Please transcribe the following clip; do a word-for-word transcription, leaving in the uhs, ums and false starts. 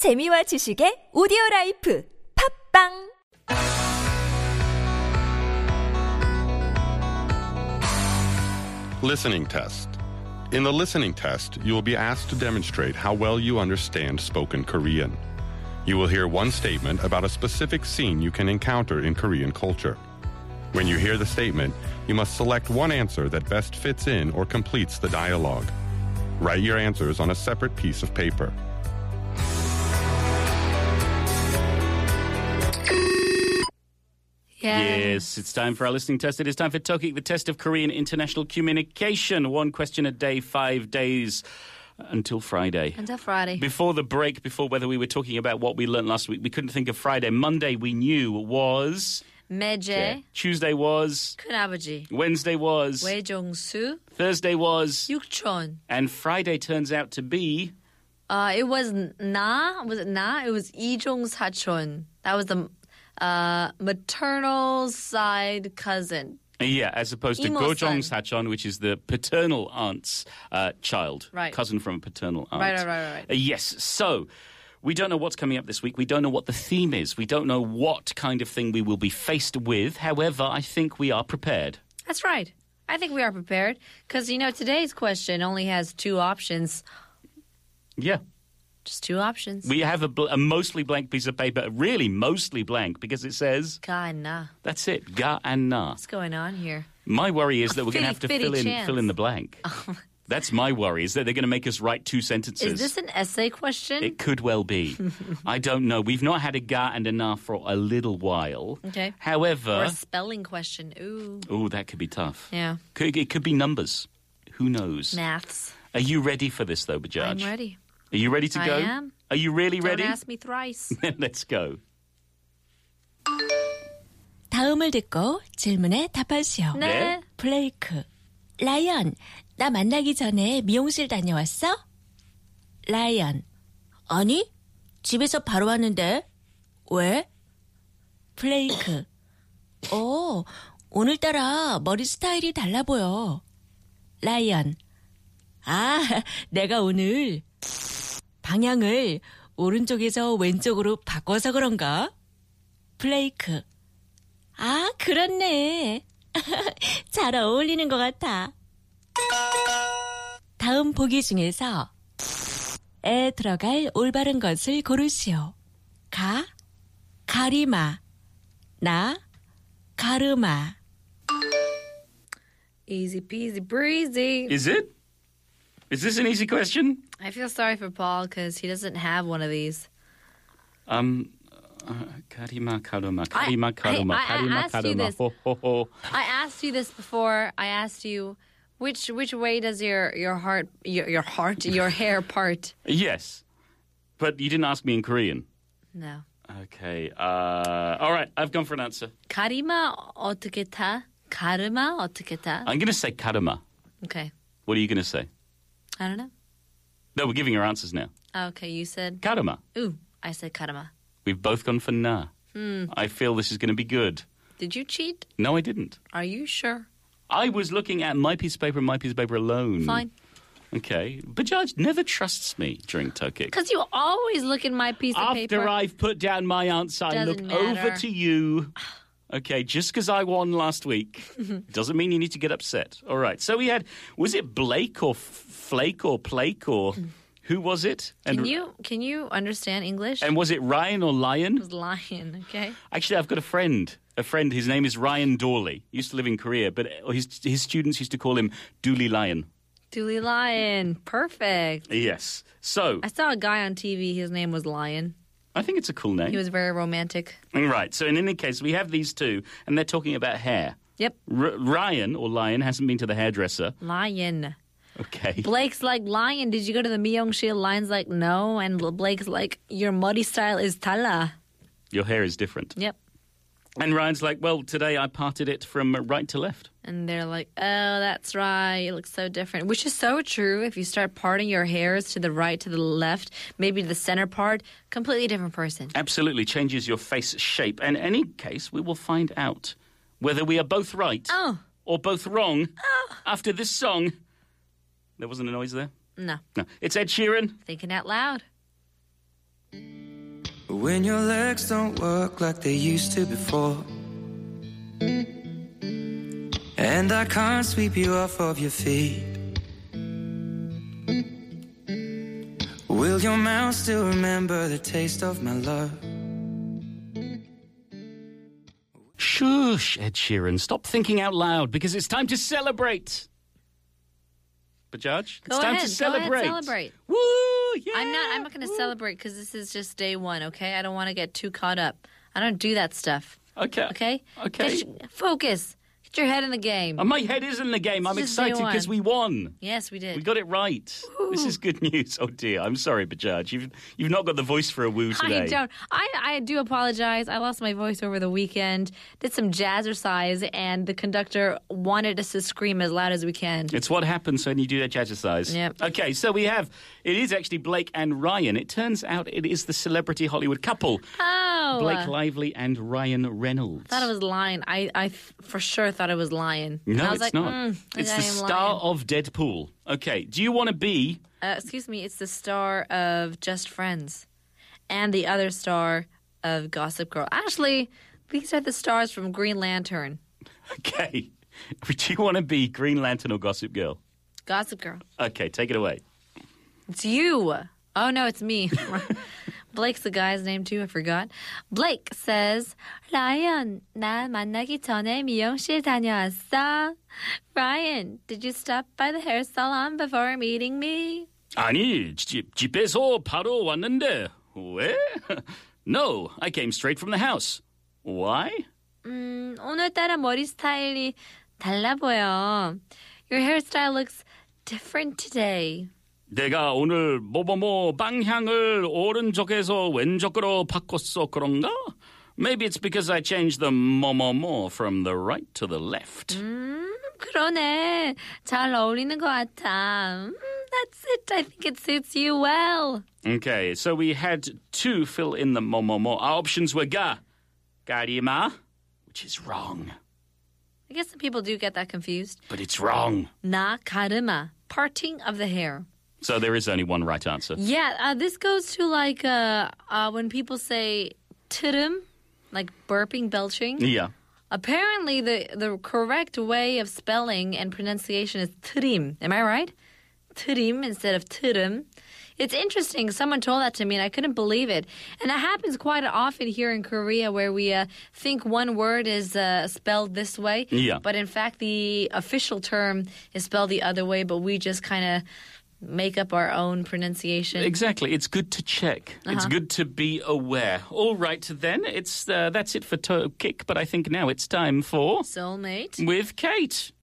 재미와 지식의 오디오라이프 팝빵 Listening test. In the listening test, you will be asked to demonstrate how well you understand spoken Korean. You will hear one statement about a specific scene you can encounter in Korean culture. When you hear the statement, you must select one answer that best fits in or completes the dialogue. Write your answers on a separate piece of paper. Yeah. Yes, it's time for our listening test. It is time for Tokik, the test of Korean international communication. One question a day, five days until Friday. Until Friday. Before the break, before whether we were talking about what we learned last week, we couldn't think of Friday. Monday we knew was... 매제. Yeah. Tuesday was... 큰아버지. Wednesday was... 외종수. Thursday was... 육촌. And Friday turns out to be... Uh, it was 나. Was it 나? It was 이종사촌. That was the... Uh, maternal side cousin. Yeah, as opposed to 이모 Gojong son. Sachon, which is the paternal aunt's uh, child. Right. Cousin from a paternal aunt. Right, right, right, right. Uh, yes, so we don't know what's coming up this week. We don't know what the theme is. We don't know what kind of thing we will be faced with. However, I think we are prepared. That's right. I think we are prepared. Because, you know, today's question only has two options. Yeah. Just two options. We have a, bl- a mostly blank piece of paper, really mostly blank, because it says... Ga and na. That's it, ga and na. What's going on here? My worry is that A we're going to have to fitty, fill fitty in, chance. fill in the blank. That's my worry, is that they're going to make us write two sentences. Is this an essay question? It could well be. I don't know. We've not had a ga and a na for a little while. Okay. However... Or a spelling question. Ooh. Oh, that could be tough. Yeah. Could, it could be numbers. Who knows? Maths. Are you ready for this, though, Bajaj? I'm ready. Are you ready to I go? am. Are you really ready? Don't ask me thrice. Let's go. 다음을 듣고 질문에 답하시오. 네. 블레이크. 라이언, 나 만나기 전에 미용실 다녀왔어? 라이언. 아니, 집에서 바로 왔는데. 왜? 블레이크. 어, 오늘따라 머리 스타일이 달라 보여. 라이언. 아, 내가 오늘 방향을 오른쪽에서 왼쪽으로 바꿔서 그런가? 블레이크. 아, 그렇네. 잘 어울리는 것 같아. 다음 보기 중에서 에 들어갈 올바른 것을 고르시오. 가, 가리마. 나, 가르마. Easy peasy breezy. Is it? Is this an easy question? I feel sorry for Paul because he doesn't have one of these. Um, uh, karima karuma, karima karuma, I- I karima asked you karuma. this. Ho, ho, ho. I asked you this before. I asked you which which way does your your heart your your heart your hair part? Yes, but you didn't ask me in Korean. No. Okay. Uh, all right. I've gone for an answer. 가리마 어떻게 타? 가르마 어떻게 타? I'm going to say karuma. Okay. What are you going to say? I don't know. No, we're giving our answers now. Okay, you said. Karuma. Ooh, I said karma. We've both gone for na. Hmm. I feel this is going to be good. Did you cheat? No, I didn't. Are you sure? I was looking at my piece of paper and my piece of paper alone. Fine. Okay. But Judge never trusts me during Tokik. Because you always look at my piece of After paper. I've put down my answer, I look Doesn't over matter. to you. Okay, just because I won last week doesn't mean you need to get upset. All right. So we had, was it Blake or F- Flake or Plake or who was it? And, Can you can you understand English? And was it Ryan or Lion? It was lion, okay? Actually, I've got a friend. A friend, his name is Ryan Dawley. He used to live in Korea, but his his students used to call him Dooley Lion. Dooley Lion. Perfect. Yes. So, I saw a guy on T V, his name was Lion. I think it's a cool name. He was very romantic. Right. So in any case, we have these two, and they're talking about hair. Yep. R- Ryan, or Lion, hasn't been to the hairdresser. Lion. Okay. Blake's like, Lion, did you go to the Myeongshil? Lion's like, no. And Blake's like, your muddy style is tala. Your hair is different. Yep. And Ryan's like, well, today I parted it from right to left. And they're like, oh, that's right. You look so different. Which is so true. If you start parting your hairs to the right, to the left, maybe the center part, completely different person. Absolutely changes your face shape. And in any case, we will find out whether we are both right Oh. or both wrong after this song. There wasn't a noise there? No. No. It's Ed Sheeran. Thinking out loud. when your legs don't work like they used to before. And I can't sweep you off of your feet. Will your mouth still remember the taste of my love? Shush, Ed Sheeran. Stop thinking out loud because it's time to celebrate. Bajaj, Go it's time ahead, to celebrate. Go ahead, celebrate. Woo! Yeah! I'm not. I'm not going to celebrate because this is just day one. Okay, I don't want to get too caught up. I don't do that stuff. Okay. Okay. Okay. Get your- focus. Get your head in the game. And my head is in the game. I'm This is day excited because one. we won. Yes, we did. We got it right. This is good news. Oh dear, I'm sorry, Bajaj. You've you've not got the voice for a woo today. I don't. I, I do apologize. I lost my voice over the weekend. Did some jazzercise, and the conductor wanted us to scream as loud as we can. It's what happens when you do that exercise. Yep. Okay, so we have, it is actually Blake and Ryan. It turns out it is the celebrity Hollywood couple, Oh, Blake Lively and Ryan Reynolds. I thought it was Lion. I, I f- for sure thought it was Lion. No, I was it's like, not. Mm, it's I the am star Lion. of Deadpool. Okay, do you want to be... Uh, excuse me, it's the star of Just Friends, and the other star of Gossip Girl. Actually, these are the stars from Green Lantern. Okay, do you want to be Green Lantern or Gossip Girl? Gossip Girl. Okay, take it away. It's you. Oh, no, it's me. Blake's the guy's name, too. I forgot. Blake says, Ryan, 나 만나기 전에 미용실 다녀왔어. Ryan, did you stop by the hair salon before meeting me? 아니, 집, 집에서 바로 왔는데. 왜? No, I came straight from the house. Why? 음, 오늘따라 머리 스타일이 달라 보여. Your hairstyle looks different today. 내가 오늘 뭐뭐뭐 방향을 오른쪽에서 왼쪽으로 바꿨어 그런가? Maybe it's because I changed the 뭐뭐뭐 from the right to the left. 음, 그러네. 잘 어울리는 것 같아. 음, that's it. I think it suits you well. Okay, so we had to fill in the 뭐뭐뭐. Our options were 가, 가리마, which is wrong. I guess some people do get that confused. But it's wrong. 나 가르마, parting of the hair. So there is only one right answer. Yeah, uh, this goes to like uh, uh, when people say 트름, like burping, belching. Yeah. Apparently, the, the correct way of spelling and pronunciation is 트림. Am I right? 트림 instead of 트름. It's interesting. Someone told that to me, and I couldn't believe it. And it happens quite often here in Korea, where we uh, think one word is uh, spelled this way, Yeah. but in fact, the official term is spelled the other way. But we just kind of make up our own pronunciation. Exactly. It's good to check. It's good to be aware. All right, then. It's uh, that's it for Toe Kick, but I think now it's time for Soulmate. With Kate.